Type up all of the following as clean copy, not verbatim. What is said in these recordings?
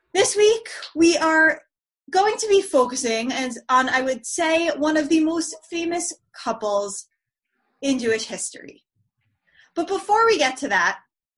This week, we are going to be focusing on, I would say, one of the most famous couples in Jewish history. But before we get to that,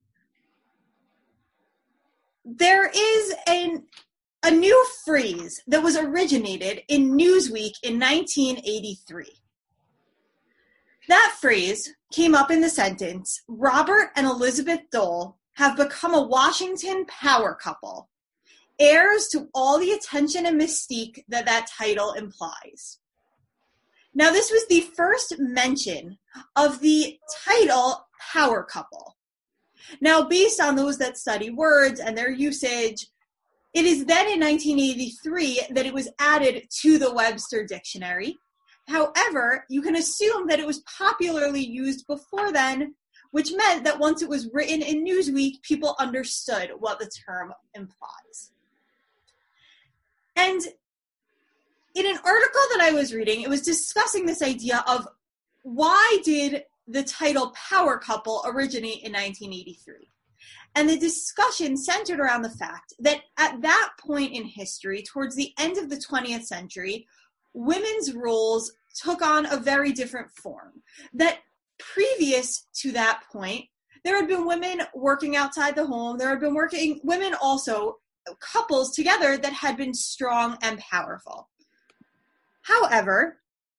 there is a new phrase that was originated in Newsweek in 1983. That phrase came up in the sentence, Robert and Elizabeth Dole have become a Washington power couple, heirs to all the attention and mystique that title implies. Now, this was the first mention of the title power couple. Now, based on those that study words and their usage, it is then in 1983 that it was added to the Webster Dictionary. However, you can assume that it was popularly used before then, which meant that once it was written in Newsweek, people understood what the term implies. And in an article that I was reading, it was discussing this idea of why did the title power couple originate in 1983? And the discussion centered around the fact that at that point in history, towards the end of the 20th century, women's roles took on a very different form. That previous to that point, there had been women working outside the home. There had been women also, couples together that had been strong and powerful. However,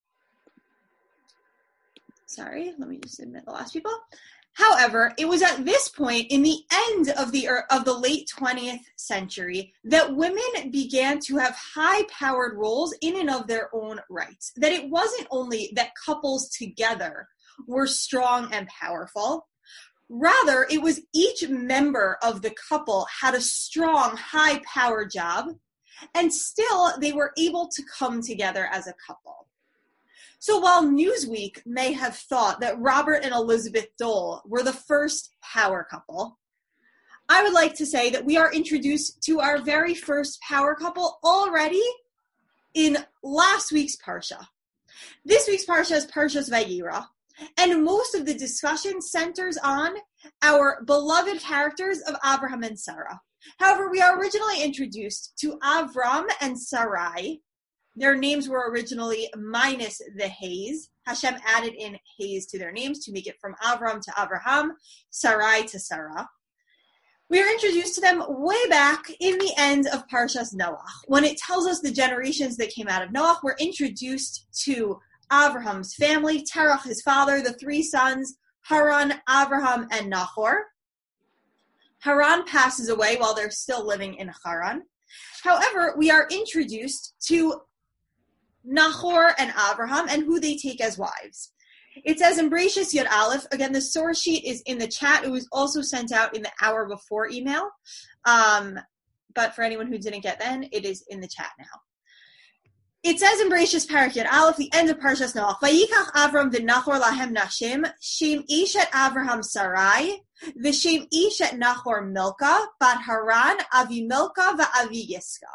let me just admit the last people. However, it was at this point in the end of the late 20th century that women began to have high-powered roles in and of their own rights. That it wasn't only that couples together were strong and powerful. Rather, it was each member of the couple had a strong, high-powered job, and still they were able to come together as a couple. So while Newsweek may have thought that Robert and Elizabeth Dole were the first power couple, I would like to say that we are introduced to our very first power couple already in last week's Parsha. This week's Parsha is Parshas Vayera, and most of the discussion centers on our beloved characters of Abraham and Sarah. However, we are originally introduced to Avram and Sarai. Their names were originally minus the Hayes. Hashem added in Hayes to their names to make it from Avram to Abraham, Sarai to Sarah. We are introduced to them way back in the end of Parshas Noach. When it tells us the generations that came out of Noach, we're introduced to Abraham's family, Terach, his father, the three sons, Haran, Abraham, and Nahor. Haran passes away while they're still living in Haran. However, we are introduced to Nahor and Abraham and who they take as wives. It says in Bereshis Yud Aleph, again, the source sheet is in the chat. It was also sent out in the hour before email. But for anyone who didn't get then, it is in the chat now. It says in Bereshis Parak Yud Aleph, the end of Parshas Noach, Vayikach Avram v'Nachor lahem nashim, Shem ish et Avraham Sarai, v'Shem ish et Nahor Milka, bat Haran, Avi Milka, v'Avi Yiska.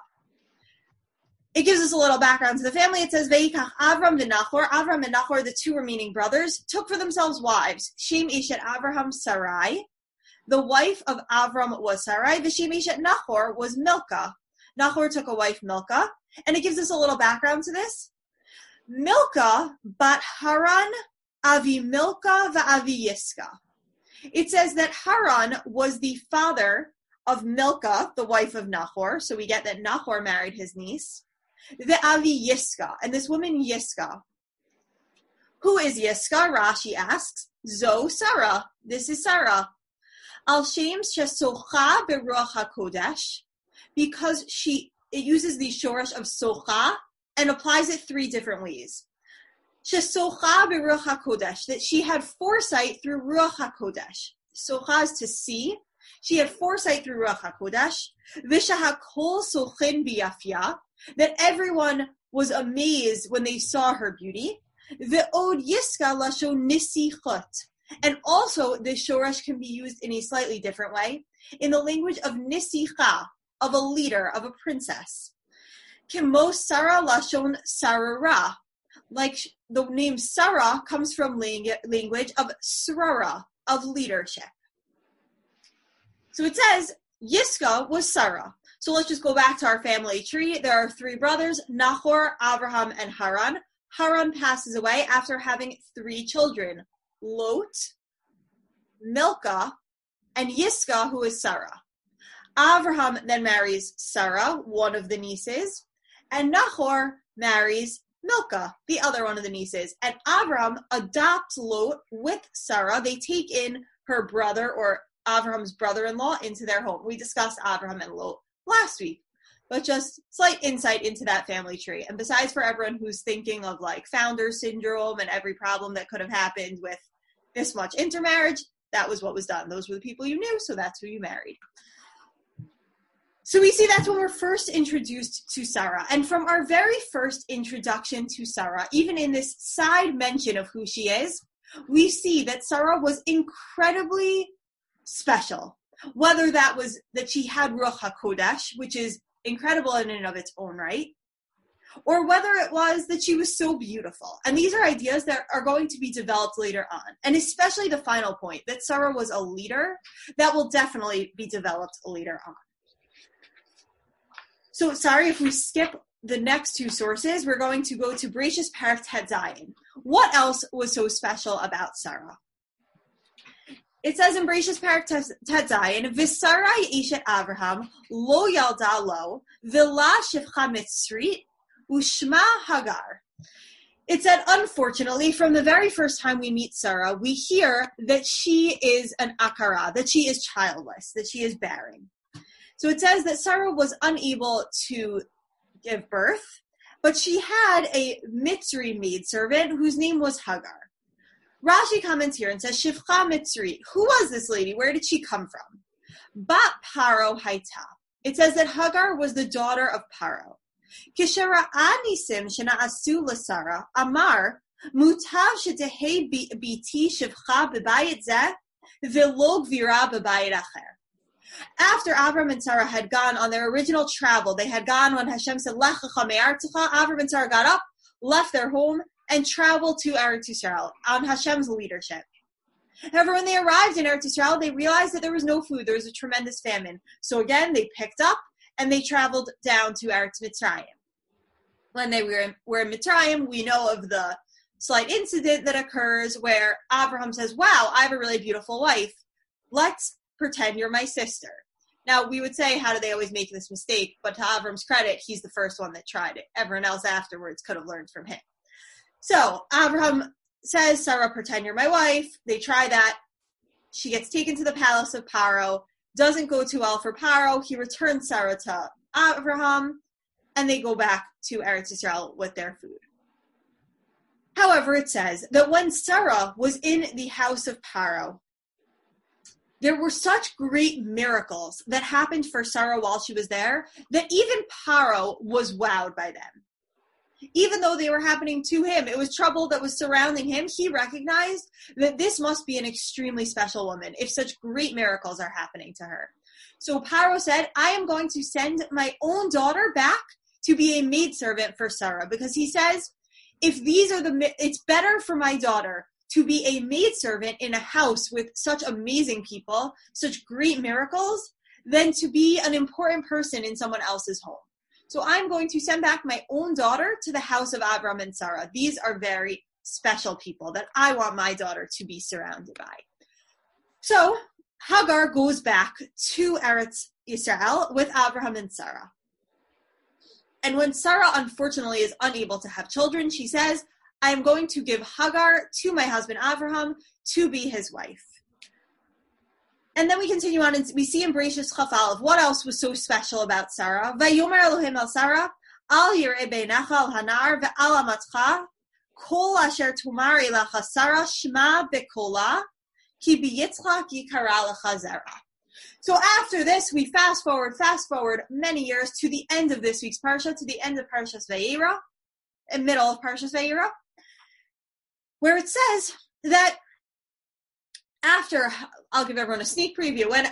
It gives us a little background to the family. It says, Vayikach Avram v'Nachor, Avram and Nahor, the two remaining brothers, took for themselves wives. Shem ish et Avraham Sarai. The wife of Avram was Sarai. V'Shem ish et Nahor was Milka. Nahor took a wife, Milka. And it gives us a little background to this. Milka bat Haran Avi Milka va'Avi Yiska. It says that Haran was the father of Milka, the wife of Nahor. So we get that Nahor married his niece. Va'Avi Yiska. And this woman Yiska. Who is Yiska? Rashi asks. Zo Sarah. This is Sarah. Al Shem shesocha beruach hakodesh. Because it uses the shoresh of socha and applies it three different ways. Shesocha beruach hakodesh, that she had foresight through ruach hakodesh. Socha is to see. She had foresight through ruach hakodesh. V'shahakol sochin biyafya, that everyone was amazed when they saw her beauty. Ve'od yiska lashon nisichot, and also the shoresh can be used in a slightly different way, in the language of nisicha, of a leader, of a princess. Kimo Sarah lashon sarara, like the name Sarah comes from language of sarara, of leadership. So it says Yiska was Sarah. So let's just go back to our family tree. There are 3 brothers, Nahor, Abraham, and Haran. Haran passes away after having 3 children, Lot, Milcah, and Yiscah, who is Sarah. Abraham then marries Sarah, one of the nieces, and Nahor marries Milcah, the other one of the nieces. And Abraham adopts Lot with Sarah. They take in her brother, or Abraham's brother-in-law, into their home. We discussed Abraham and Lot last week, but just slight insight into that family tree. And besides, for everyone who's thinking of like founder syndrome and every problem that could have happened with this much intermarriage, that was what was done. Those were the people you knew, so that's who you married. So we see that's when we're first introduced to Sarah. And from our very first introduction to Sarah, even in this side mention of who she is, we see that Sarah was incredibly special. Whether that was that she had Ruach HaKodesh, which is incredible in and of its own right, or whether it was that she was so beautiful. And these are ideas that are going to be developed later on. And especially the final point, that Sarah was a leader, that will definitely be developed later on. So sorry if we skip the next 2 sources. We're going to go to Bereshis Perek Tet Zayin. What else was so special about Sarah? It says in Bereshis Perek Tet Zayin, V'Sarai Eshet Avraham lo yalda lo v'la shivcha mitzrit u'shma Hagar. It said, unfortunately, from the very first time we meet Sarah, we hear that she is an akara, that she is childless, that she is barren. So it says that Sarah was unable to give birth, but she had a Mitzri maidservant whose name was Hagar. Rashi comments here and says, Shivcha Mitzri. Who was this lady? Where did she come from? Bat Paro Haita. It says that Hagar was the daughter of Paro. Kishara'a nisim shena'asu l'Sarah, Amar, mutav shetehe biti shivcha b'bayit zeh, v'lo gvira b'bayit acher. After Avram and Sarah had gone on their original travel, they had gone when Hashem said, Lech lecha me'artzecha, Avram and Sarah got up, left their home, and traveled to Eretz Yisrael on Hashem's leadership. However, when they arrived in Eretz Yisrael, they realized that there was no food. There was a tremendous famine. So again, they picked up and they traveled down to Eretz Mitzrayim. When they were in Mitzrayim, we know of the slight incident that occurs where Abraham says, wow, I have a really beautiful wife. Let's pretend you're my sister. Now, we would say, how do they always make this mistake? But to Avram's credit, he's the first one that tried it. Everyone else afterwards could have learned from him. So Abraham says, Sarah, pretend you're my wife. They try that. She gets taken to the palace of Paro. Doesn't go too well for Paro. He returns Sarah to Abraham, and they go back to Eretz Yisrael with their food. However, it says that when Sarah was in the house of Paro, there were such great miracles that happened for Sarah while she was there that even Paro was wowed by them. Even though they were happening to him, it was trouble that was surrounding him. He recognized that this must be an extremely special woman if such great miracles are happening to her. So Paro said, I am going to send my own daughter back to be a maidservant for Sarah, because he says, if these are it's better for my daughter to be a maidservant in a house with such amazing people, such great miracles, than to be an important person in someone else's home. So I'm going to send back my own daughter to the house of Abram and Sarah. These are very special people that I want my daughter to be surrounded by. So Hagar goes back to Eretz Yisrael with Abraham and Sarah. And when Sarah, unfortunately, is unable to have children, she says, I am going to give Hagar to my husband Abraham to be his wife. And then we continue on, and we see in Bereshis Chaf Aleph what else was so special about Sarah. Vayomer Elohim el Sarah, al yireh beinecha al hanar ve'al amatcha, kol asher tumar elecha Sarah shma bekola, ki biyitzchak yikara lecha zera. So after this, we fast forward many years to the end of this week's parsha, to the end of Parshas Vayera, in middle of Parshas Vayera, where it says that after, I'll give everyone a sneak preview, when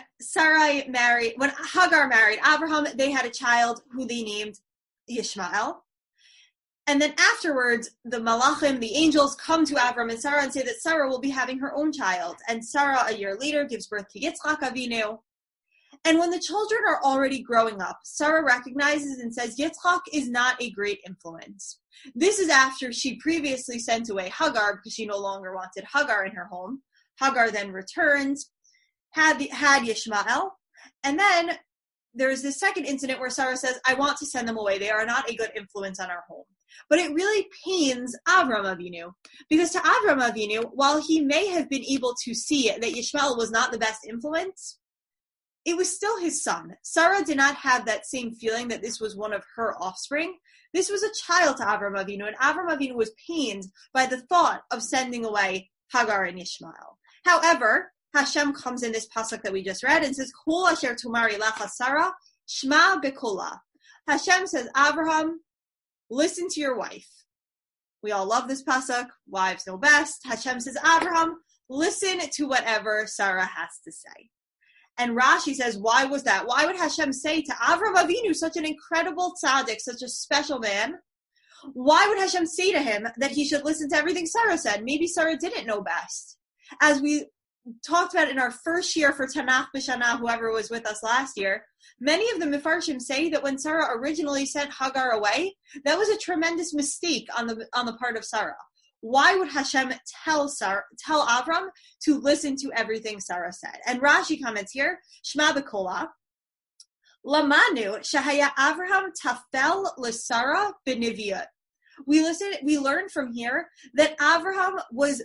Hagar married Abraham, they had a child who they named Yishmael. And then afterwards, the Malachim, the angels, come to Abraham and Sarah and say that Sarah will be having her own child. And Sarah, a year later, gives birth to Yitzchak Avinu. And when the children are already growing up, Sarah recognizes and says Yitzchak is not a great influence. This is after she previously sent away Hagar because she no longer wanted Hagar in her home. Hagar then returns, had Yishmael, and then there's this second incident where Sarah says, I want to send them away. They are not a good influence on our home. But it really pains Avram Avinu, because to Avram Avinu, while he may have been able to see that Yishmael was not the best influence, it was still his son. Sarah did not have that same feeling that this was one of her offspring. This was a child to Avram Avinu, and Avram Avinu was pained by the thought of sending away Hagar and Yishmael. However, Hashem comes in this pasuk that we just read and says, Kol asher tumari lecha Sarah, shma bekola. Hashem says, Abraham, listen to your wife. We all love this pasuk. Wives know best. Hashem says, Abraham, listen to whatever Sarah has to say. And Rashi says, why was that? Why would Hashem say to Avram Avinu, such an incredible tzaddik, such a special man, why would Hashem say to him that he should listen to everything Sarah said? Maybe Sarah didn't know best. As we talked about in our first year for Tanakh B'Shana, whoever was with us last year, many of the Mefarshim say that when Sarah originally sent Hagar away, that was a tremendous mistake on the part of Sarah. Why would Hashem tell Avram to listen to everything Sarah said? And Rashi comments here, Shma B'Kola, Lamanu Shahaya Avraham Tafel L'Sarah B'Niviyot. We learn from here that Avraham was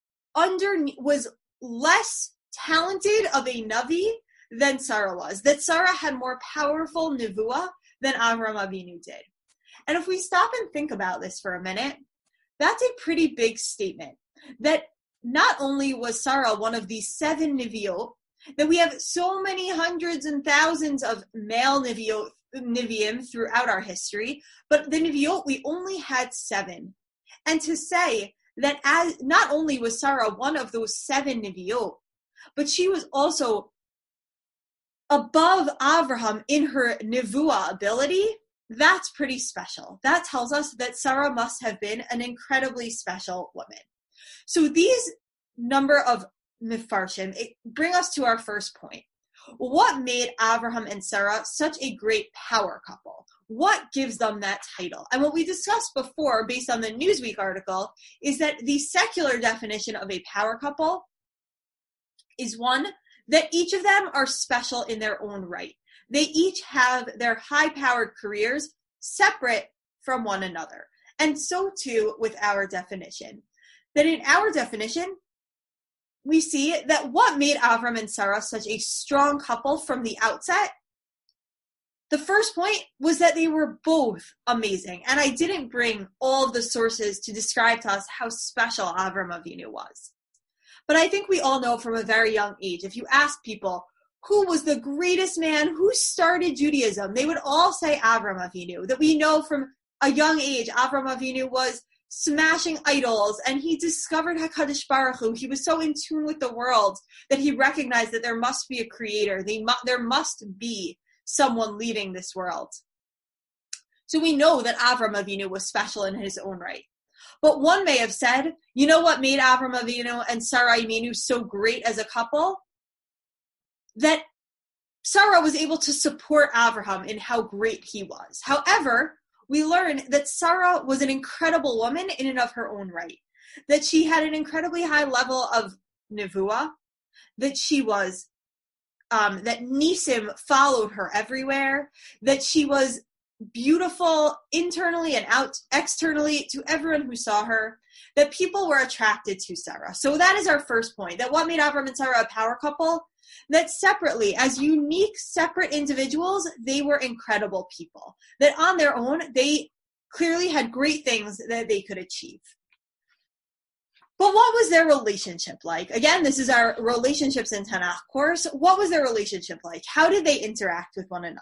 less talented of a Navi than Sarah was, that Sarah had more powerful Nevuah than Avram Avinu did. And if we stop and think about this for a minute, that's a pretty big statement, that not only was Sarah one of these 7 Neviot, that we have so many hundreds and thousands of male Neviim throughout our history, but the Neviot, we only had 7. And to say that as not only was Sarah one of those 7 Neviot, but she was also above Avraham in her Nevuah ability, that's pretty special. That tells us that Sarah must have been an incredibly special woman. So these number of Mefarshim bring us to our first point. What made Avraham and Sarah such a great power couple? What gives them that title? And what we discussed before, based on the Newsweek article, is that the secular definition of a power couple is one that each of them are special in their own right. They each have their high-powered careers separate from one another. And so too with our definition. That in our definition, we see that what made Avram and Sarah such a strong couple from the outset, the first point was that they were both amazing. And I didn't bring all of the sources to describe to us how special Avram Avinu was. But I think we all know from a very young age, if you ask people, who was the greatest man, who started Judaism, they would all say Avram Avinu. That we know from a young age, Avram Avinu was smashing idols, and he discovered HaKadosh Baruch Hu. He was so in tune with the world that he recognized that there must be a creator. There must be someone leading this world. So we know that Avram Avinu was special in his own right. But one may have said, you know what made Avram Avinu and Sarah Imenu so great as a couple? That Sarah was able to support Avraham in how great he was. However, we learn that Sarah was an incredible woman in and of her own right. That she had an incredibly high level of nevuah. That she was, that Nisim followed her everywhere. That she was beautiful internally and externally to everyone who saw her. That people were attracted to Sarah. So that is our first point. That what made Avram and Sarah a power couple? That separately, as unique, separate individuals, they were incredible people. That on their own, they clearly had great things that they could achieve. But what was their relationship like? Again, this is our Relationships in Tanakh course. What was their relationship like? How did they interact with one another?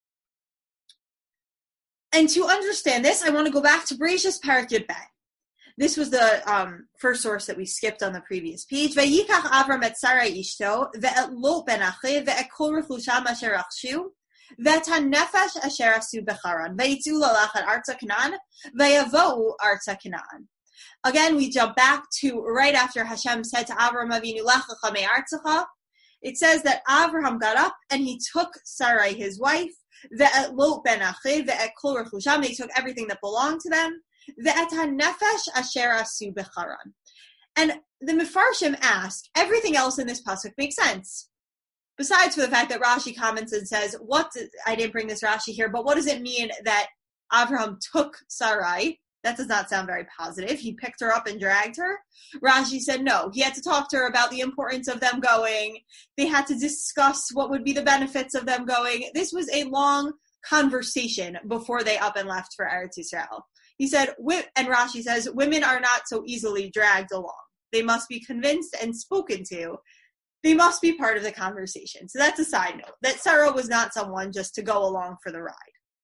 And to understand this, I want to go back to Bereshis Perek Yud Bet. This was the first source that we skipped on the previous page. Vayikach Avram et Sarai ishto, ve'et Lot ben Achiv, ve'et kol rechusham asher achshu, ve'et hanefesh asher asu becharan, ve'yitzu lalachat arza Canaan, ve'yavo'u arza Canaan. Again, we jump back to right after Hashem said to Avram Avinu, Lech lecha me'artzecha, It says that Avraham got up and he took Sarai, his wife, ve'et Lot ben Achiv, ve'et kol rechusham, they took everything that belonged to them, ve'et hanefesh asher asu becharan. And the Mefarshim ask, everything else in this pasuk makes sense. Besides for the fact that Rashi comments and says, I didn't bring this Rashi here, but what does it mean that Avraham took Sarai? That does not sound very positive. He picked her up and dragged her. Rashi said no. He had to talk to her about the importance of them going. They had to discuss what would be the benefits of them going. This was a long conversation before they up and left for Eretz Yisrael. He said, and Rashi says, women are not so easily dragged along. They must be convinced and spoken to. They must be part of the conversation. So that's a side note, that Sarah was not someone just to go along for the ride.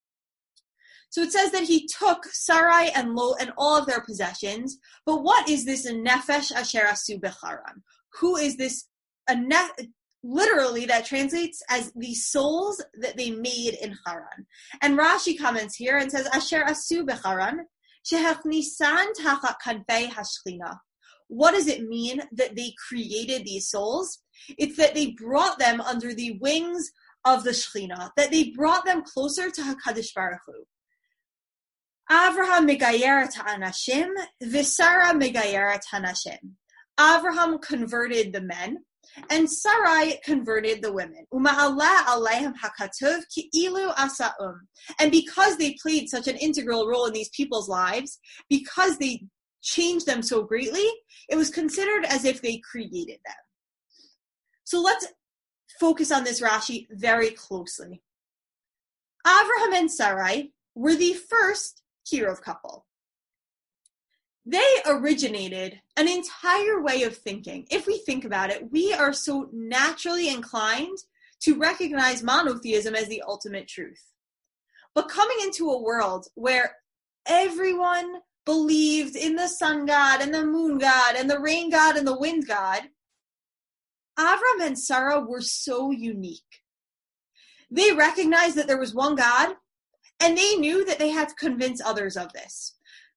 So it says that he took Sarai and Lot and all of their possessions. But what is this nefesh asher asu becharan? Who is this? Literally, that translates as the souls that they made in Haran. And Rashi comments here and says, asher asu becharan, shehachnisan tachat kanfei hashchina. What does it mean that they created these souls? It's that they brought them under the wings of the Shekhinah, that they brought them closer to HaKadosh Baruch Hu. Avraham megayeret ha'anashim, v'Sarah megayeret ha'nashim. Avraham converted the men, and Sarai converted the women. Uma'ala alayhim hakatuv ki'ilu asa'um. And because they played such an integral role in these people's lives, because they changed them so greatly, it was considered as if they created them. So let's focus on this Rashi very closely. Avraham and Sarai were the first Kirov couple. They originated an entire way of thinking. If we think about it, we are so naturally inclined to recognize monotheism as the ultimate truth. But coming into a world where everyone believed in the sun god and the moon god and the rain god and the wind god, Avram and Sarah were so unique. They recognized that there was one God, and they knew that they had to convince others of this.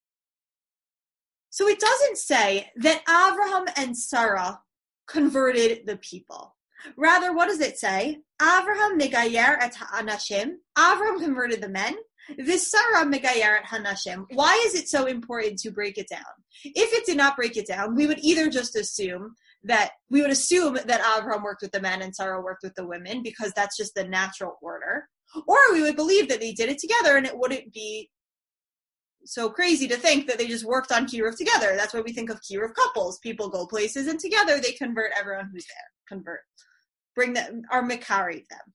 So it doesn't say that Avraham and Sarah converted the people. Rather, what does it say? Avraham megayer et ha'anashim. Avraham converted the men. V'Sarah megayer et ha'nashim. Why is it so important to break it down? If it did not break it down, we would either just assume that Avraham worked with the men and Sarah worked with the women, because that's just the natural order. Or we would believe that they did it together, and it wouldn't be so crazy to think that they just worked on Kiruv together. That's why we think of Kiruv couples. People go places and together they convert everyone who's there. Bring them, or Mikari them.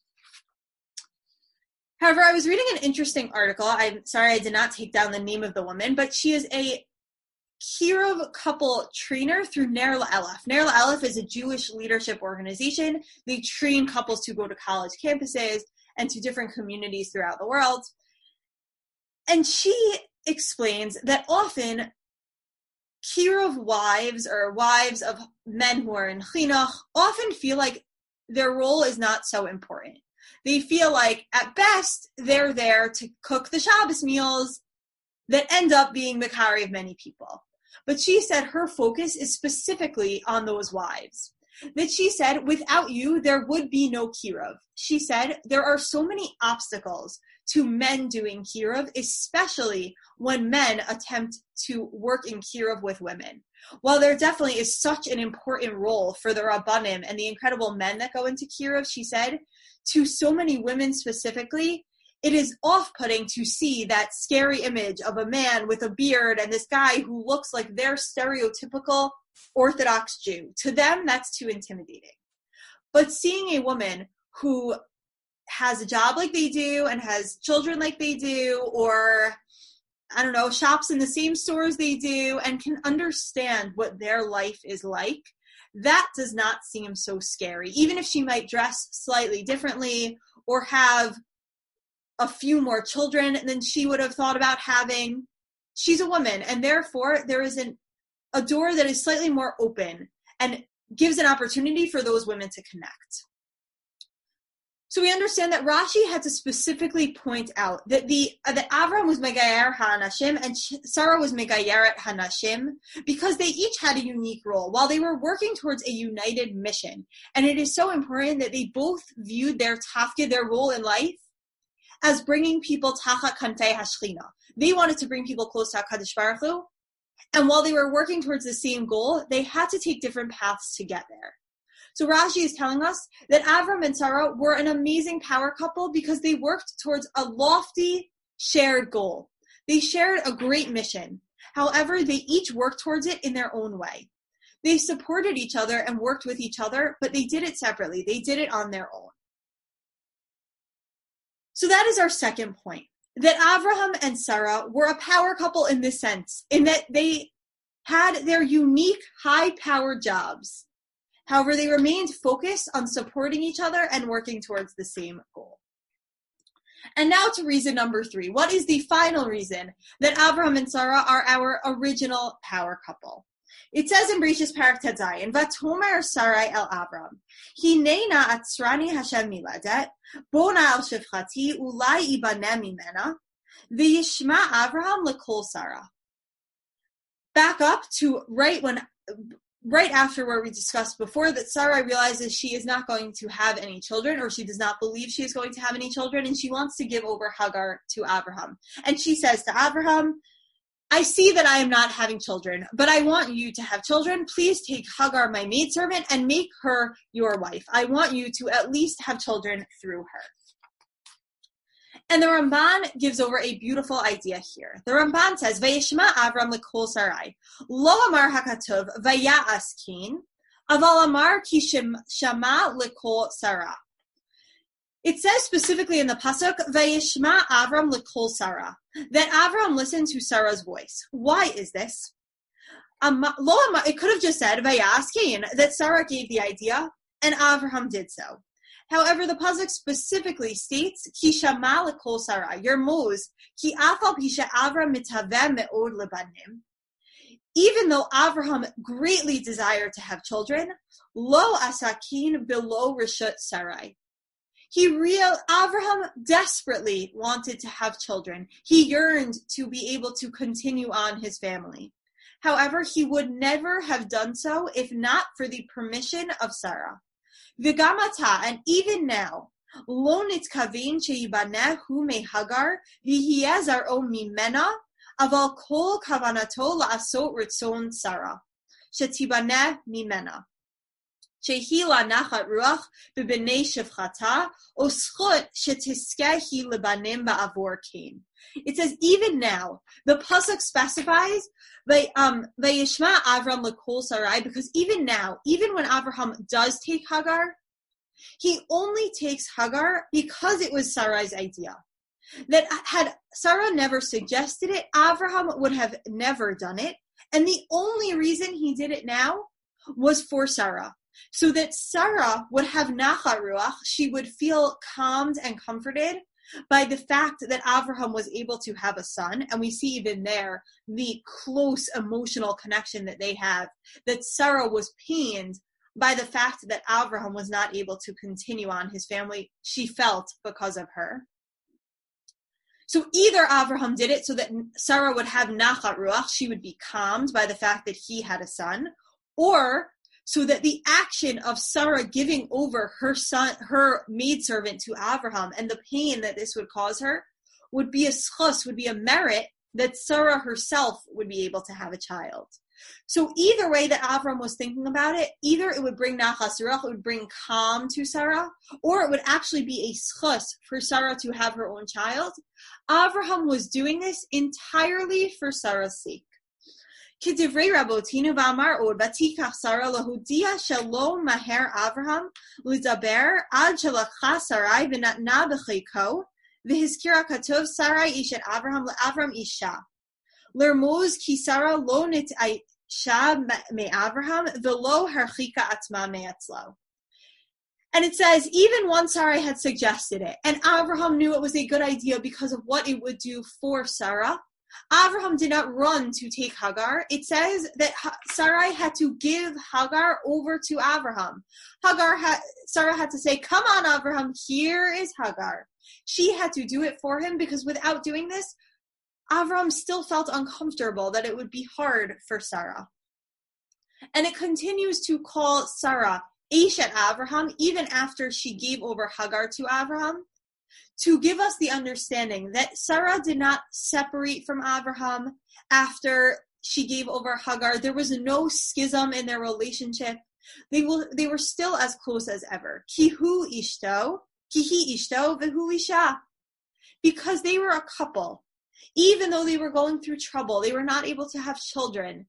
However, I was reading an interesting article. I'm sorry I did not take down the name of the woman, but she is a Kiruv couple trainer through Ner LaElef. Ner LaElef is a Jewish leadership organization. They train couples to go to college campuses and to different communities throughout the world. And she explains that often Kiruv wives or wives of men who are in chinuch often feel like their role is not so important. They feel like, at best, they're there to cook the Shabbos meals that end up being the Makari of many people. But she said her focus is specifically on those wives. That she said, without you, there would be no Kiruv. She said, there are so many obstacles to men doing Kiruv, especially when men attempt to work in Kiruv with women. While there definitely is such an important role for the Rabbanim and the incredible men that go into Kiruv, she said, to so many women specifically, it is off-putting to see that scary image of a man with a beard and this guy who looks like their stereotypical Orthodox Jew. To them, that's too intimidating. But seeing a woman who has a job like they do and has children like they do, or, I don't know, shops in the same stores they do and can understand what their life is like, that does not seem so scary. Even if she might dress slightly differently or have a few more children than she would have thought about having, she's a woman, and therefore there is a door that is slightly more open and gives an opportunity for those women to connect. So we understand that Rashi had to specifically point out that that Avram was Megayer HaNashim and Sarah was Megayeret HaNashim because they each had a unique role while they were working towards a united mission. And it is so important that they both viewed their tafkid, their role in life, as bringing people tachat kanfei hashchina. They wanted to bring people close to HaKadosh Baruch Hu, and while they were working towards the same goal, they had to take different paths to get there. So Rashi is telling us that Avram and Sarah were an amazing power couple because they worked towards a lofty shared goal. They shared a great mission. However, they each worked towards it in their own way. They supported each other and worked with each other, but they did it separately. They did it on their own. So that is our second point, that Avraham and Sarah were a power couple in this sense, in that they had their unique high-powered jobs. However, they remained focused on supporting each other and working towards the same goal. And now to reason number 3. What is the final reason that Avraham and Sarah are our original power couple? It says in Bereshis Parak Tzayin, "Vatomer Sarai el Avram, Hinei na'atzrani Hashem miladet, bona al shevchati ulai ibaneh mimena, v'yishma Avraham lekol Sarah." Back up to right after where we discussed before that Sarai realizes she is not going to have any children, or she does not believe she is going to have any children, and she wants to give over Hagar to Abraham. And she says to Abraham, "I see that I am not having children, but I want you to have children. Please take Hagar, my maidservant, and make her your wife. I want you to at least have children through her." And the Ramban gives over a beautiful idea here. The Ramban says, "Vayishma Avram lekol Sarai, lo amar hakatov vaya'as kin, aval amar ki shama lekol Sarah." It says specifically in the pasuk, "Vayishma Avram lekol Sarah," that Avram listened to Sarah's voice. Why is this? It could have just said, "Vaya'as kin," that Sarah gave the idea, and Avraham did so. However, the pasuk specifically states, "Ki shama lekol Sarah," Yermoz, ki afal pisha Avram mitaveh me'od lebanim. Even though Avraham greatly desired to have children, lo asakin below reshut Sarai. Avraham desperately wanted to have children. He yearned to be able to continue on his family. However, he would never have done so if not for the permission of Sarah. V'gamata, and even now, lo nitkavin sheyibaneh hu me Hagar v'hiyeh zar'o mimena, aval kol kavanato la'asot ritzon Sarah, shetibaneh mimena. Shehi la'nachat ruach b'bnei shevchata, o schut shetiskeh hi lebanim ba'avor kain. It says, even now, the pasuk specifies Vayishma Avram lekol Sarai, because even now, even when Avraham does take Hagar, he only takes Hagar because it was Sarai's idea. That had Sarah never suggested it, Avraham would have never done it, and the only reason he did it now was for Sarah, so that Sarah would have nachat ruach, she would feel calmed and comforted by the fact that Avraham was able to have a son, and we see even there the close emotional connection that they have, that Sarah was pained by the fact that Avraham was not able to continue on his family, she felt, because of her. So either Avraham did it so that Sarah would have nachat ruach, she would be calmed by the fact that he had a son, or so that the action of Sarah giving over her son, her maidservant to Avraham, and the pain that this would cause her, would be a schus, would be a merit that Sarah herself would be able to have a child. So either way that Avraham was thinking about it, either it would bring nachas ruach, it would bring calm to Sarah, or it would actually be a schus for Sarah to have her own child. Avraham was doing this entirely for Sarah's sake. כדברי רבותינו ואמר עוד, ותיקח שרה להודיע שלא מהר אברהם לדבר עד שלקחה שרי ונתנה בחיקו, והזכירה כתוב שרי אשת אברהם לאברהם אישה. לרמוז כי שרה לא נתעיישה מאברהם ולא הרחיקה עצמה מאצלו. And it says, even once Sarai had suggested it, and Avraham knew it was a good idea because of what it would do for Sarah, Avraham did not run to take Hagar. It says that Sarai had to give Hagar over to Avraham. Sarah had to say, come on, Avraham, here is Hagar. She had to do it for him because without doing this, Avraham still felt uncomfortable that it would be hard for Sarah. And it continues to call Sarah Eshet Avraham even after she gave over Hagar to Avraham, to give us the understanding that Sarah did not separate from Avraham after she gave over Hagar. There was no schism in their relationship. They were still as close as ever. Kihi ishto v'hu isha. Because they were a couple. Even though they were going through trouble, they were not able to have children.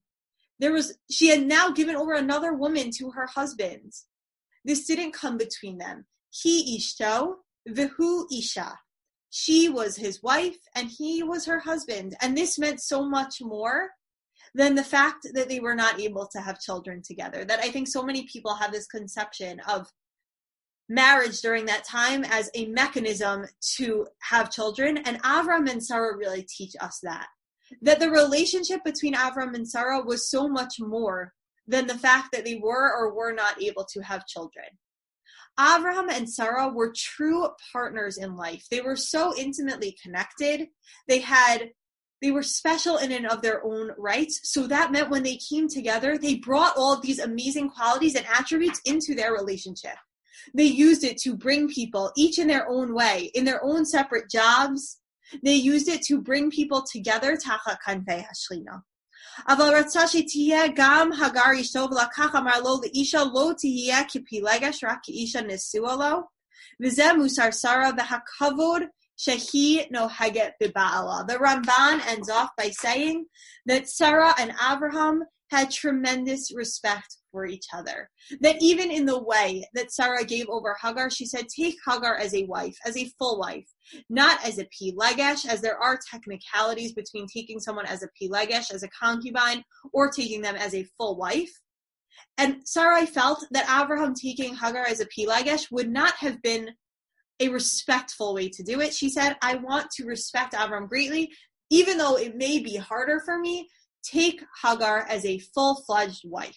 She had now given over another woman to her husband. This didn't come between them. He ishto v'hu isha. She was his wife and he was her husband. And this meant so much more than the fact that they were not able to have children together. That I think so many people have this conception of marriage during that time as a mechanism to have children. And Avram and Sarah really teach us that the relationship between Avram and Sarah was so much more than the fact that they were or were not able to have children. Avraham and Sarah were true partners in life. They were so intimately connected. They were special in and of their own rights. So that meant when they came together, they brought all of these amazing qualities and attributes into their relationship. They used it to bring people, each in their own way, in their own separate jobs. They used it to bring people together. Tachat kanfei hashchina. אבל רצה שתהיה גם הגר אשתו ולקח אמר לו לאישה לא תהיה כפילגש רק כאישה נשואה לו וזה מוסר שרה והכבוד שהיא נוהגת בבעלה. The Ramban ends off by saying that Sarah and Avraham had tremendous respect for each other. That even in the way that Sarah gave over Hagar, she said, take Hagar as a wife, as a full wife, not as a pilegesh, as there are technicalities between taking someone as a pilegesh, as a concubine, or taking them as a full wife. And Sarai felt that Avraham taking Hagar as a pilegesh would not have been a respectful way to do it. She said, I want to respect Avraham greatly, even though it may be harder for me, take Hagar as a full-fledged wife.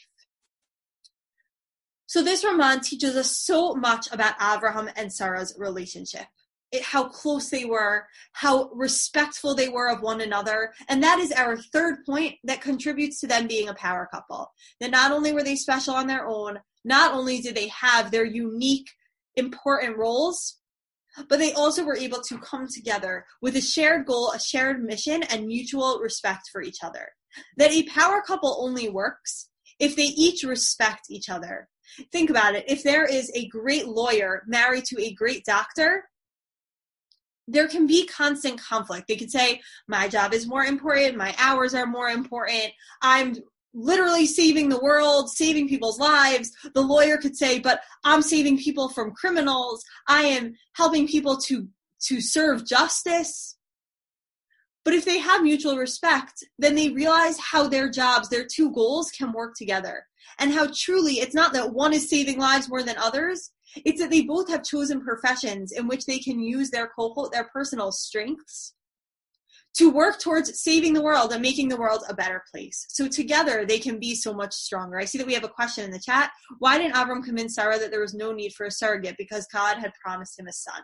So this Ramban teaches us so much about Avraham and Sarah's relationship. How close they were, how respectful they were of one another. And that is our third point that contributes to them being a power couple. That not only were they special on their own, not only did they have their unique, important roles, but they also were able to come together with a shared goal, a shared mission, and mutual respect for each other. That a power couple only works if they each respect each other. Think about it. If there is a great lawyer married to a great doctor, there can be constant conflict. They could say, my job is more important, my hours are more important, I'm literally saving the world, saving people's lives. The lawyer could say, but I'm saving people from criminals, I am helping people to serve justice. But if they have mutual respect, then they realize how their jobs, their two goals can work together. And how truly, it's not that one is saving lives more than others, it's that they both have chosen professions in which they can use their personal strengths to work towards saving the world and making the world a better place. So together, they can be so much stronger. I see that we have a question in the chat. Why didn't Avram convince Sarah that there was no need for a surrogate? Because God had promised him a son.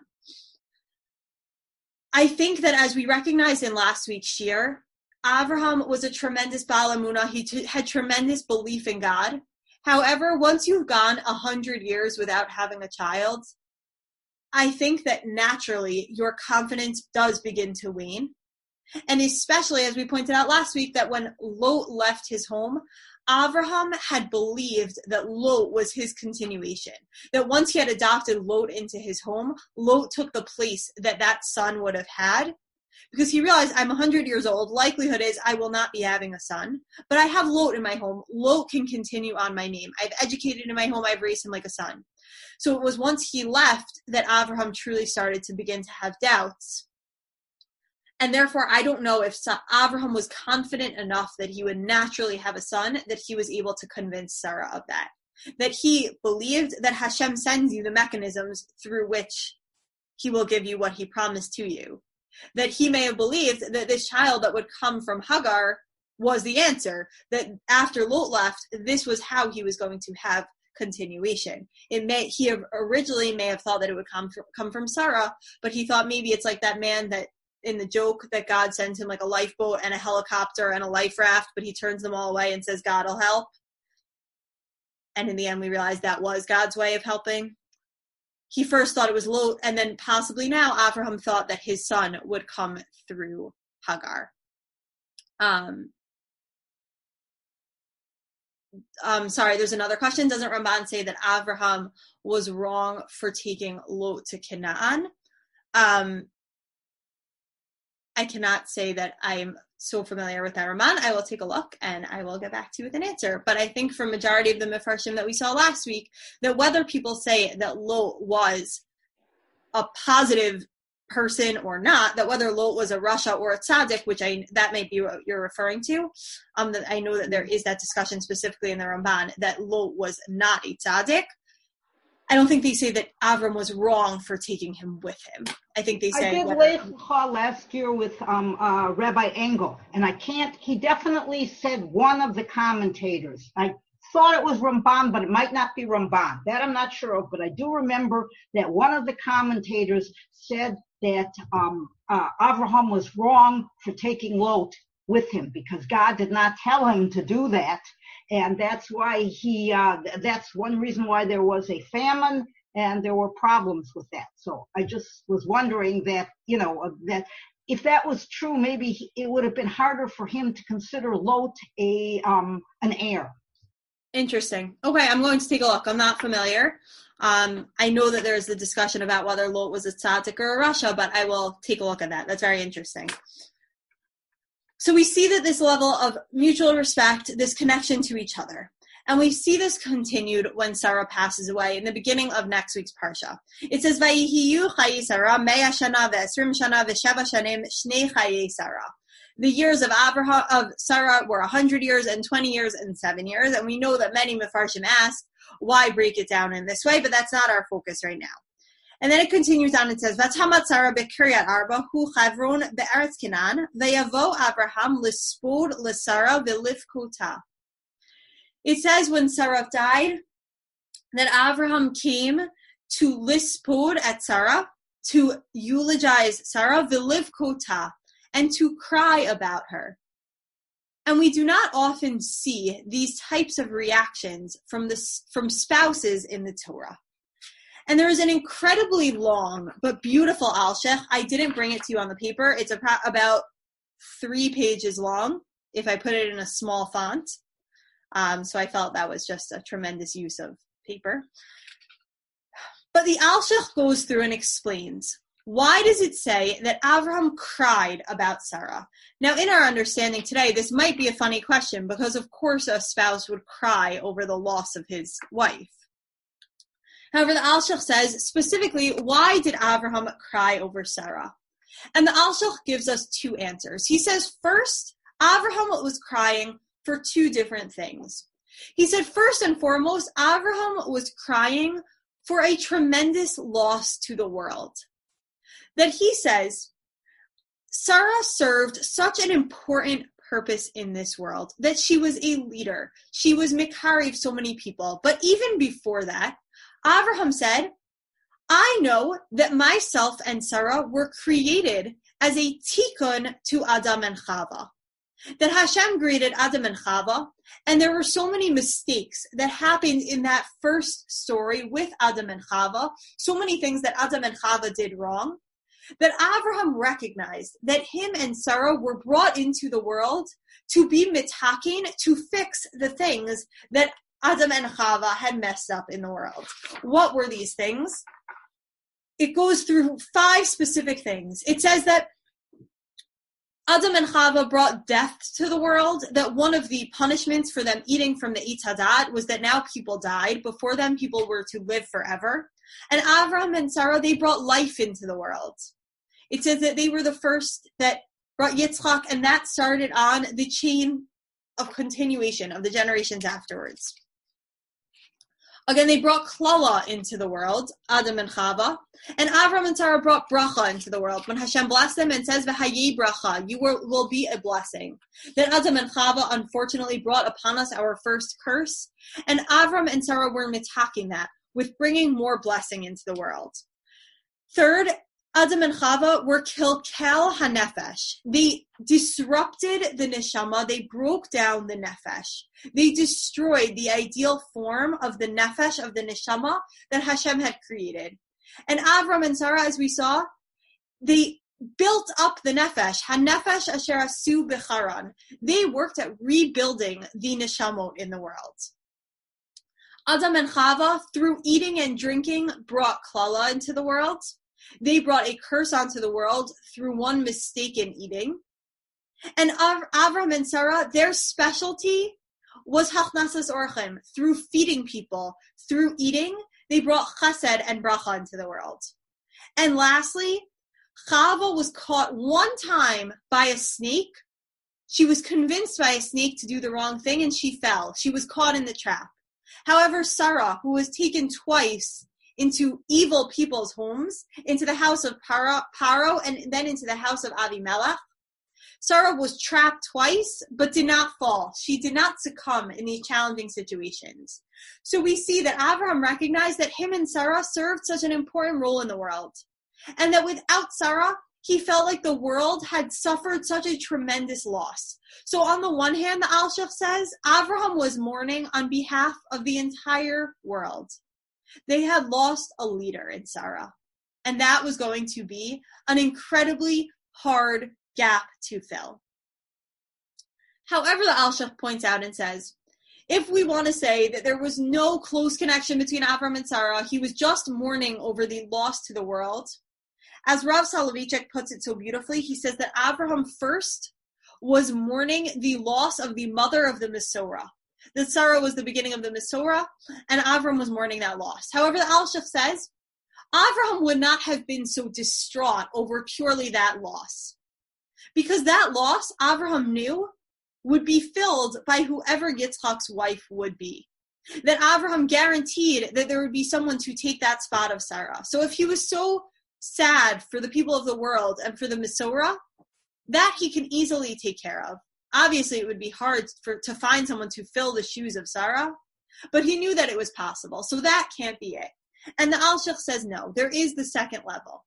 I think that as we recognized in last week's shir, Avraham was a tremendous Baal Emunah. He had tremendous belief in God. However, once you've gone 100 years without having a child, I think that naturally your confidence does begin to wane. And especially, as we pointed out last week, that when Lot left his home, Avraham had believed that Lot was his continuation. That once he had adopted Lot into his home, Lot took the place that son would have had. Because he realized, I'm 100 years old, likelihood is I will not be having a son. But I have Lot in my home. Lot can continue on my name. I've educated in my home. I've raised him like a son. So it was once he left that Avraham truly started to begin to have doubts. And therefore, I don't know if Avraham was confident enough that he would naturally have a son, that he was able to convince Sarah of that. That he believed that Hashem sends you the mechanisms through which he will give you what he promised to you. that he may have believed that this child that would come from Hagar was the answer, that after Lot left, this was how he was going to have continuation. He originally may have thought that it would come from Sarah, but he thought maybe it's like that man that in the joke that God sends him like a lifeboat and a helicopter and a life raft, but he turns them all away and says God will help. And in the end, we realized that was God's way of helping. He first thought it was Lot, and then possibly now Avraham thought that his son would come through Hagar. Sorry, there's another question. Doesn't Ramban say that Avraham was wrong for taking Lot to Canaan? I cannot say that I'm so familiar with that Ramban. I will take a look and I will get back to you with an answer. But I think for majority of the Mefarshim that we saw last week, that whether people say that Lot was a positive person or not, that whether Lot was a Rasha or a Tzaddik, which that may be what you're referring to, that I know that there is that discussion specifically in the Ramban that Lot was not a Tzaddik. I don't think they say that Avram was wrong for taking him with him. I think they say... I did Lecha last year with Rabbi Engel, and he definitely said one of the commentators. I thought it was Ramban, but it might not be Ramban. That I'm not sure of, but I do remember that one of the commentators said that Avraham was wrong for taking Lot with him because God did not tell him to do that. And that's why that's one reason why there was a famine and there were problems with that. So I just was wondering that, that if that was true, maybe it would have been harder for him to consider Lot an heir. Interesting. Okay, I'm going to take a look. I'm not familiar. I know that there's a discussion about whether Lot was a tzaddik or a rasha, but I will take a look at that. That's very interesting. So we see that this level of mutual respect, this connection to each other. And we see this continued when Sarah passes away in the beginning of next week's Parsha. It says, Vayihiyu chayi Sarah, 100 shana ve'esrim shana ve'sheva shanim shnei chayi Sarah. The years of Sarah were 100 years and 20 years and 7 years. And we know that many Mefarshim ask, why break it down in this way? But that's not our focus right now. And then it continues on and says, V'tamat Sarah be'kiryat arba hu chavron be'eretz Canaan ve'yavo Abraham lispod l'Sarah ve'lifkota. It says when Sarah died that Abraham came to lispod at Sarah, to eulogize Sarah ve'lifkota, and to cry about her. And we do not often see these types of reactions from spouses in the Torah. And there is an incredibly long but beautiful Alshech. I didn't bring it to you on the paper. It's about 3 pages long if I put it in a small font. So I felt that was just a tremendous use of paper. But the Alshech goes through and explains, why does it say that Avraham cried about Sarah? Now, in our understanding today, this might be a funny question because, of course, a spouse would cry over the loss of his wife. However, the Alshech says specifically, why did Avraham cry over Sarah? And the Alshech gives us 2 answers. He says, first, Avraham was crying for 2 different things. He said, first and foremost, Avraham was crying for a tremendous loss to the world. That he says, Sarah served such an important purpose in this world, that she was a leader. She was Mikari of so many people. But even before that, Avraham said, I know that myself and Sarah were created as a tikkun to Adam and Chava. That Hashem created Adam and Chava, and there were so many mistakes that happened in that first story with Adam and Chava, so many things that Adam and Chava did wrong, that Avraham recognized that him and Sarah were brought into the world to be mitakin, to fix the things that Adam and Chava had messed up in the world. What were these things? It goes through 5 specific things. It says that Adam and Chava brought death to the world, that one of the punishments for them eating from the Eitz Hadat was that now people died. Before them, people were to live forever. And Avraham and Sarah, they brought life into the world. It says that they were the first that brought Yitzchak, and that started on the chain of continuation of the generations afterwards. Again, they brought klala into the world, Adam and Chava, and Avram and Sarah brought bracha into the world. When Hashem blessed them and says, "V'hayi bracha," you will be a blessing. Then Adam and Chava unfortunately brought upon us our first curse, and Avram and Sarah were mitaking that with bringing more blessing into the world. Third, Adam and Chava were kilkel hanefesh. They disrupted the neshama. They broke down the nefesh. They destroyed the ideal form of the nefesh, of the neshama that Hashem had created. And Avram and Sarah, as we saw, they built up the nefesh. Hanefesh asher asu b'charan. They worked at rebuilding the neshamot in the world. Adam and Chava, through eating and drinking, brought klala into the world. They brought a curse onto the world through one mistaken eating. And Avram and Sarah, their specialty was hachnasas orchim. Through feeding people, through eating, they brought chesed and bracha into the world. And lastly, Chava was caught one time by a snake. She was convinced by a snake to do the wrong thing, and she fell. She was caught in the trap. However, Sarah, who was taken twice into evil people's homes, into the house of Paro, and then into the house of Avimelech, Sarah was trapped twice, but did not fall. She did not succumb in these challenging situations. So we see that Abraham recognized that him and Sarah served such an important role in the world, and that without Sarah, he felt like the world had suffered such a tremendous loss. So on the one hand, the Alshich says, Abraham was mourning on behalf of the entire world. They had lost a leader in Sarah, and that was going to be an incredibly hard gap to fill. However, the Alshich points out and says, if we want to say that there was no close connection between Avram and Sarah, he was just mourning over the loss to the world. As Rav Soloveitchik puts it so beautifully, he says that Abraham first was mourning the loss of the mother of the Mesorah. That Sarah was the beginning of the Mesorah, and Avram was mourning that loss. However, the Alshich says, Avraham would not have been so distraught over purely that loss. Because that loss, Avraham knew, would be filled by whoever Yitzchak's wife would be. That Avraham guaranteed that there would be someone to take that spot of Sarah. So if he was so sad for the people of the world and for the Mesorah, that he can easily take care of. Obviously, it would be hard to find someone to fill the shoes of Sarah, but he knew that it was possible. So that can't be it. And the Alshich says no, there is the second level.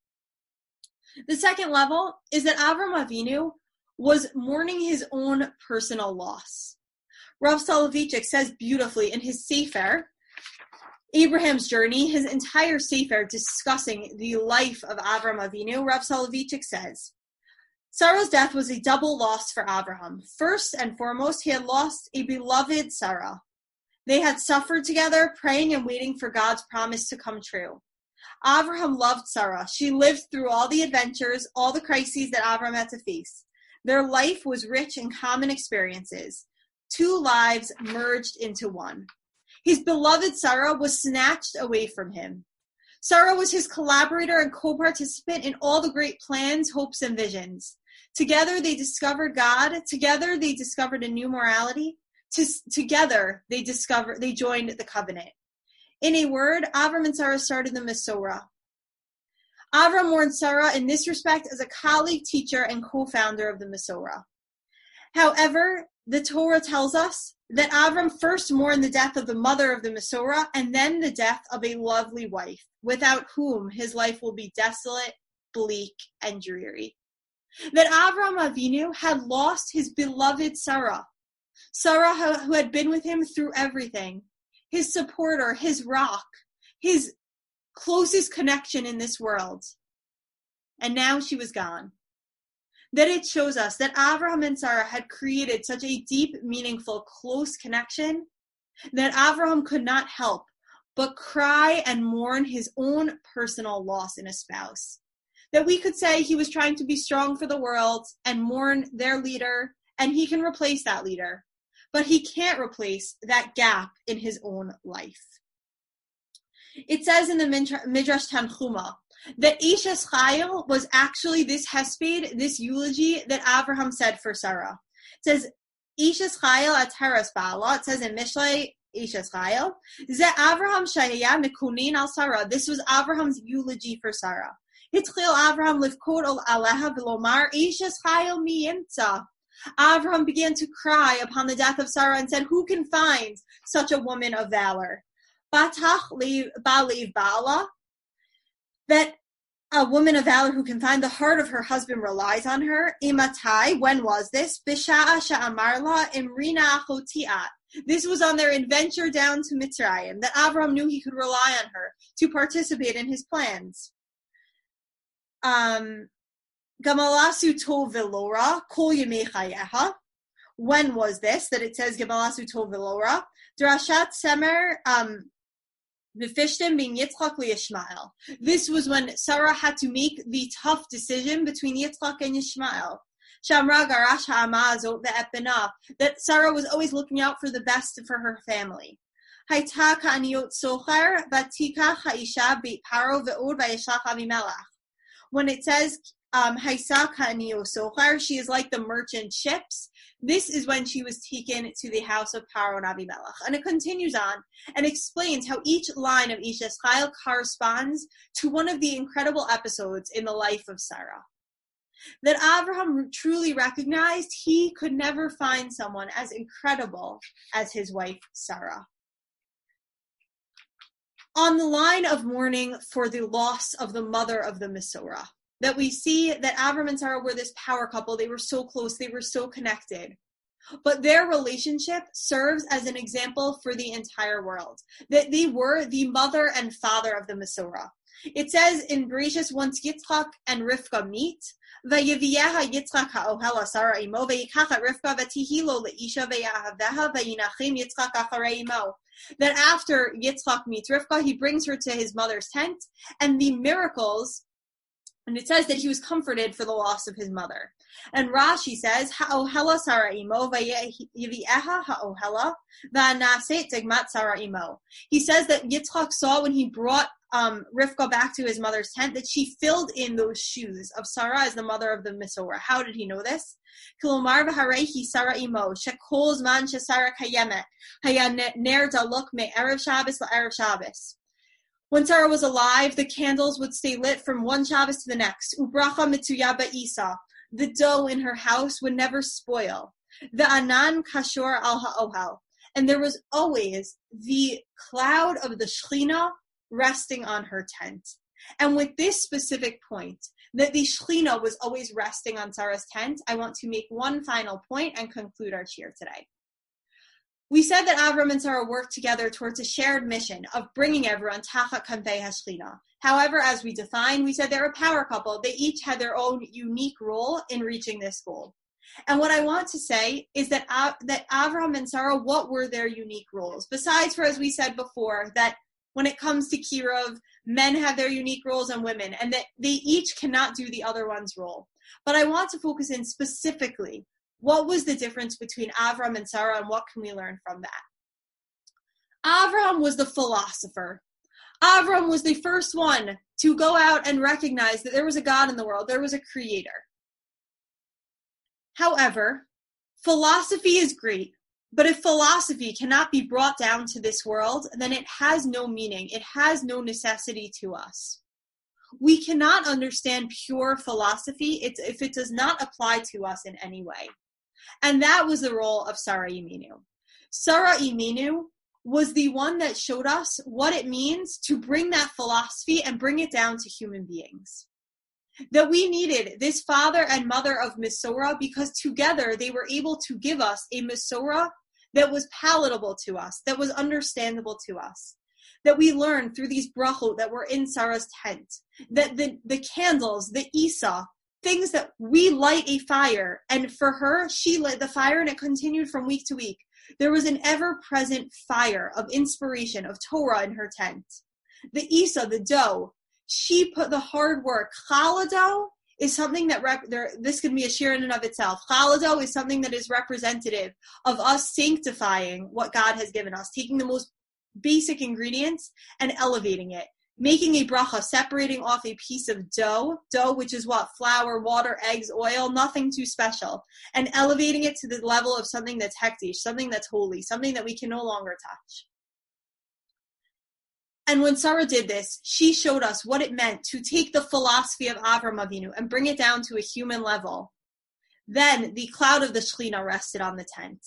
The second level is that Avram Avinu was mourning his own personal loss. Rav Soloveitchik says beautifully in his Sefer, Abraham's Journey, his entire Sefer discussing the life of Avram Avinu, Rav Soloveitchik says, Sarah's death was a double loss for Abraham. First and foremost, he had lost a beloved Sarah. They had suffered together, praying and waiting for God's promise to come true. Abraham loved Sarah. She lived through all the adventures, all the crises that Abraham had to face. Their life was rich in common experiences. Two lives merged into one. His beloved Sarah was snatched away from him. Sarah was his collaborator and co-participant in all the great plans, hopes, and visions. Together they discovered God. Together they discovered a new morality. Together they joined the covenant. In a word, Avram and Sarah started the Mesorah. Avram mourned Sarah in this respect as a colleague, teacher, and co-founder of the Mesorah. However, the Torah tells us that Avram first mourned the death of the mother of the Mesorah and then the death of a lovely wife, without whom his life will be desolate, bleak, and dreary. That Avram Avinu had lost his beloved Sarah, Sarah who had been with him through everything, his supporter, his rock, his closest connection in this world. And now she was gone. That it shows us that Abraham and Sarah had created such a deep, meaningful, close connection that Abraham could not help but cry and mourn his own personal loss in a spouse. That we could say he was trying to be strong for the world and mourn their leader, and he can replace that leader. But he can't replace that gap in his own life. It says in the Midrash Tanchuma that Ishes Chayil was actually this hesped, this eulogy that Abraham said for Sarah. It says, Ishes Chayil Atzeres Ba'ala. It says in Mishlei Ishes Chayil. Ze Avraham Shaya Mekunin al Sarah. This was Avraham's eulogy for Sarah. Hitchil Avraham livkot al Aleha v'lomar Ishes Chayil mi yimtza. Avraham began to cry upon the death of Sarah and said, "Who can find such a woman of valor?" Batach ba'leiv ba'ala. That a woman of valor who can find the heart of her husband relies on her. Imatai, when was this? Bisha'a sha'amarla imrina achotiat. This was on their adventure down to Mitzrayim, that Avraham knew he could rely on her to participate in his plans. Gamalasu tov velora, kol yemei chayeha. When was this? That it says Gamalasu tov velora. Drashat semer, V'fishtim being Yitzchak liYishmael. This was when Sarah had to make the tough decision between Yitzchak and Yishmael. Shamra garash ha'ama azot ve'epena. That Sarah was always looking out for the best for her family. Hayta ka'aniot socher v'tika ha'isha beit paro ve'od v'yishlach Avimelech. When it says Haysa ka'aniot socher, she is like the merchant ships. This is when she was taken to the house of Paro and Avimelech. And it continues on and explains how each line of Ishes Chayil corresponds to one of the incredible episodes in the life of Sarah. That Avraham truly recognized he could never find someone as incredible as his wife Sarah. On the line of mourning for the loss of the mother of the Mesorah, that we see that Avram and Sarah were this power couple. They were so close. They were so connected. But their relationship serves as an example for the entire world. That they were the mother and father of the Mesorah. It says in Bereshis, once Yitzchak and Rivka meet, Vayeviyeha Yitzchak ha'ohela Sarah imo, vayikach Rivka v'tihilo le'isha v'yahaveha v'yinachim Yitzchak acharei imo. That after Yitzchak meets Rivka, he brings her to his mother's tent, and the miracles. And it says that he was comforted for the loss of his mother. And Rashi says, Ha'ohela Sarah imo, v'yevieha ha'ohela, v'anaset tegmat Sarah imo. He says that Yitzchak saw when he brought Rivka back to his mother's tent that she filled in those shoes of Sarah as the mother of the Mesorah. How did he know this? Kilomar v'harehi Sarah imo, shekol zman shesarah kayemet, haya ner daluk me'erev Shabbos la'erev Shabbos. When Sarah was alive, the candles would stay lit from one Shabbos to the next. Ubracha mitzuya ba'isa. The dough in her house would never spoil. The anan kashor al ha'ohel. And there was always the cloud of the Shekhinah resting on her tent. And with this specific point, that the Shekhinah was always resting on Sarah's tent, I want to make one final point and conclude our shir today. We said that Avram and Sarah worked together towards a shared mission of bringing everyone tachat kanfei hashchina. However, as we defined, we said they're a power couple. They each had their own unique role in reaching this goal. And what I want to say is that Avram and Sarah, what were their unique roles? Besides for, as we said before, that when it comes to Kirov, men have their unique roles and women, and that they each cannot do the other one's role. But I want to focus in specifically, what was the difference between Avram and Sarah, and what can we learn from that? Avram was the philosopher. Avram was the first one to go out and recognize that there was a God in the world, there was a creator. However, philosophy is great, but if philosophy cannot be brought down to this world, then it has no meaning. It has no necessity to us. We cannot understand pure philosophy if it does not apply to us in any way. And that was the role of Sarah Imenu. Sarah Imenu was the one that showed us what it means to bring that philosophy and bring it down to human beings. That we needed this father and mother of Mesorah because together they were able to give us a Mesorah that was palatable to us, that was understandable to us. That we learned through these brachot that were in Sarah's tent. That the candles, the Isa, things that we light a fire, and for her, she lit the fire and it continued from week to week. There was an ever-present fire of inspiration, of Torah in her tent. The Isa, the dough, she put the hard work. Challah dough is something that, this could be a shir in and of itself. Challah dough is something that is representative of us sanctifying what God has given us, taking the most basic ingredients and elevating it. making a bracha, separating off a piece of dough, which is what? Flour, water, eggs, oil, nothing too special, and elevating it to the level of something that's hektish, something that's holy, something that we can no longer touch. And when Sarah did this, she showed us what it meant to take the philosophy of Avram Avinu and bring it down to a human level. Then the cloud of the Shekhinah rested on the tent.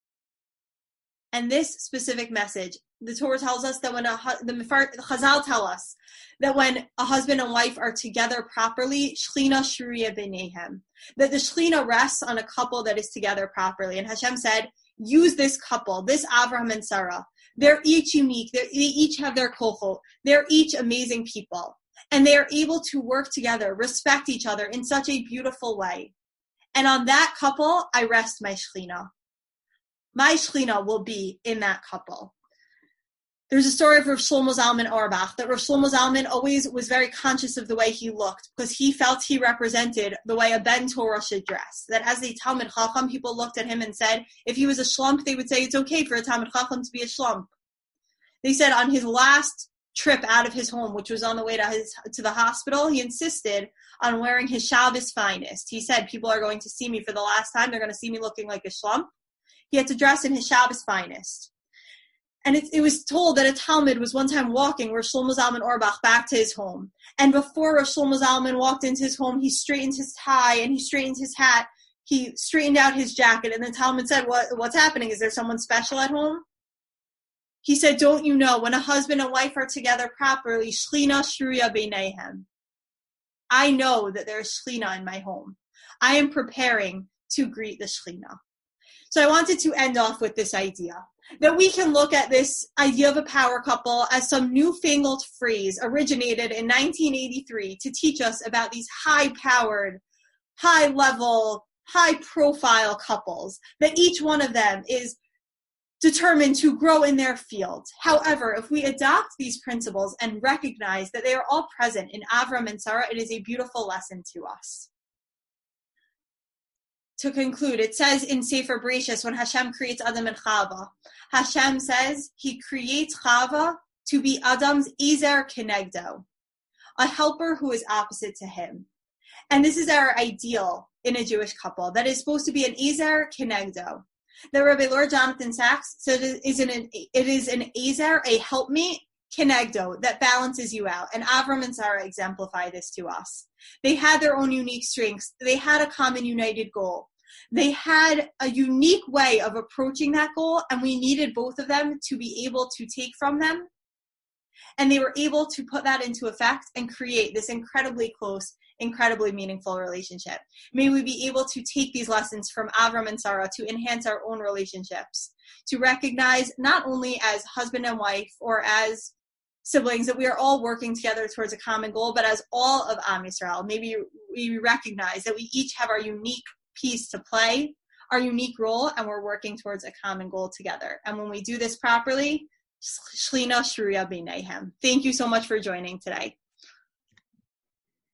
And this specific message, the Torah tells us that when the Chazal tell us that when a husband and wife are together properly, Shekhinah Shuriya B'neihem, that the Shekhinah rests on a couple that is together properly. And Hashem said, use this couple, this Avraham and Sarah. They're each unique. They each have their kochot. They're each amazing people. And they are able to work together, respect each other in such a beautiful way. And on that couple, I rest my Shekhinah. My Shekhinah will be in that couple. There's a story of Rav Shlomo Zalman Auerbach, that Rav Shlomo Zalman always was very conscious of the way he looked, because he felt he represented the way a Ben Torah should dress. That as a Talmid Chacham, people looked at him and said, if he was a shlump, they would say it's okay for a Talmid Chacham to be a shlump. They said on his last trip out of his home, which was on the way to the hospital, he insisted on wearing his Shabbos finest. He said, people are going to see me for the last time. They're going to see me looking like a shlump. He had to dress in his Shabbos finest. And it was told that a Talmud was one time walking Rav Shlomo Zalman Auerbach back to his home. And before Rav Shlomo Zalman walked into his home, he straightened his tie and he straightened his hat. He straightened out his jacket. And the Talmud said, what's happening? Is there someone special at home? He said, don't you know, when a husband and wife are together properly, Shekhinah Shuriya B'neihem. I know that there is Shekhinah in my home. I am preparing to greet the Shekhinah. So I wanted to end off with this idea, that we can look at this idea of a power couple as some newfangled phrase originated in 1983 to teach us about these high-powered, high-level, high-profile couples, that each one of them is determined to grow in their field. However, if we adopt these principles and recognize that they are all present in Avram and Sarah, it is a beautiful lesson to us. To conclude, it says in Sefer Bereshis, when Hashem creates Adam and Chava, Hashem says he creates Chava to be Adam's Ezer Kenegdo, a helper who is opposite to him. And this is our ideal in a Jewish couple, that is supposed to be an Ezer Kenegdo. The Rabbi Lord Jonathan Sachs said it is an Ezer, a helpmeet, Kenegdo, that balances you out. And Avram and Sarah exemplify this to us. They had their own unique strengths. They had a common united goal. They had a unique way of approaching that goal, and we needed both of them to be able to take from them. And they were able to put that into effect and create this incredibly close, incredibly meaningful relationship. May we be able to take these lessons from Avram and Sarah to enhance our own relationships, to recognize not only as husband and wife or as siblings that we are all working together towards a common goal, but as all of Am Yisrael. Maybe we recognize that we each have our unique piece to play, our unique role, and we're working towards a common goal together. And when we do this properly, Shekhinah Shuriya B'neihem. Thank you so much for joining today.